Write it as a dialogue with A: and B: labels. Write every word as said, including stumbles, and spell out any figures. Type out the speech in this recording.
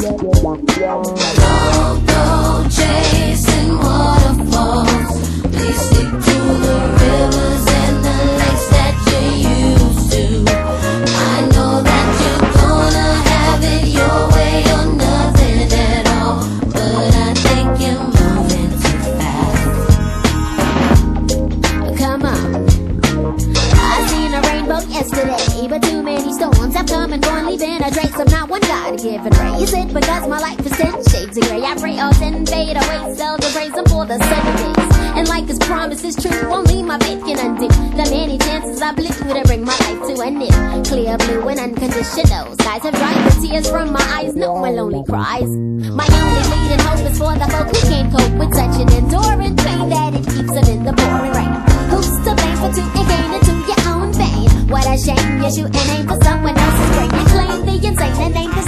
A: Don't go chasing waterfalls. Please stick to the rivers and the lakes that you used to. I know that you're gonna have it your way or nothing at all, but I think you're moving too fast. Come on. I seen a rainbow yesterday, but too many storms have come and gone, leaving a trace of not one God-given ray. Is it because my life is ten shades of gray? I pray all sin fade away, seldom praise Him for the sunny days. And like His promise is true, only my faith can undo the many chances I blew to bring my life to an end. Clear blue and unconditional skies have dried the tears from my eyes, no one lonely cries. My only leading hope is for the folk who can't cope with such an enduring pain that it keeps them in the pouring rain. Who's to blame for two and gain into your own vein? What a shame, you shoot and aim for someone else's brain. You claim the insane and aim the